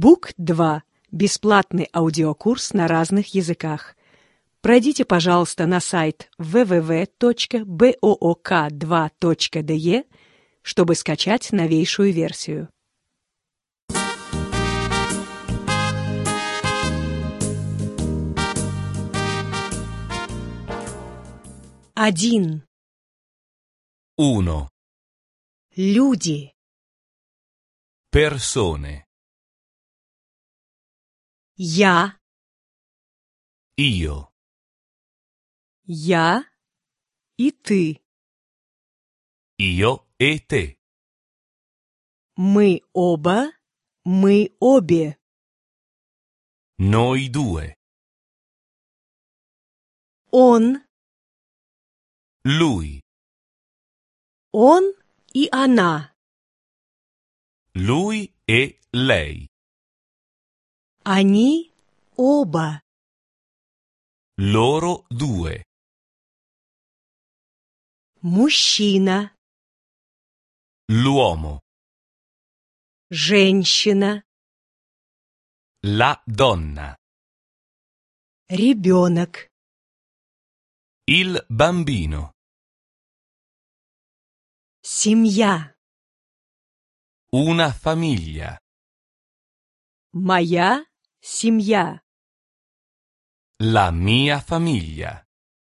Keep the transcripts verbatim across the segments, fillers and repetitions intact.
Бук два. Бесплатный аудиокурс на разных языках. Пройдите, пожалуйста, на сайт дабл ю дабл ю дабл ю точка буок два точка де, чтобы скачать новейшую версию. Один. Uno. Люди. Persone. Я. Io. Я и ты. Io e te. Мы оба. Мы обе. Noi due. Он. Lui. Он и она. Lui e lei. Они оба. Loro due. Мужчина. L'uomo. Женщина. La donna. Ребенок. Il bambino. Семья. Una famiglia. Моя семья. La mia famiglia.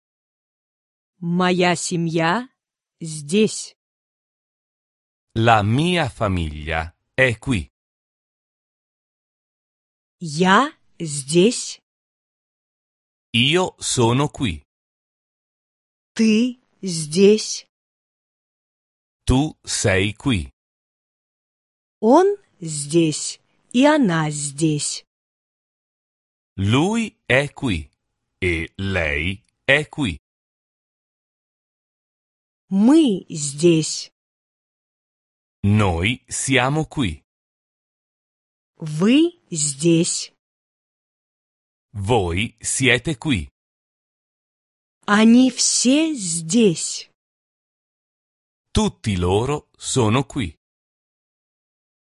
Моя семья здесь. La mia famiglia è qui. Я здесь. Io sono qui. Ты здесь. Tu sei qui. Он здесь. И она здесь. Lui è qui. E lei è qui. Мы здесь. Noi siamo qui. Вы здесь. Voi siete qui. Они все здесь. Tutti loro sono qui.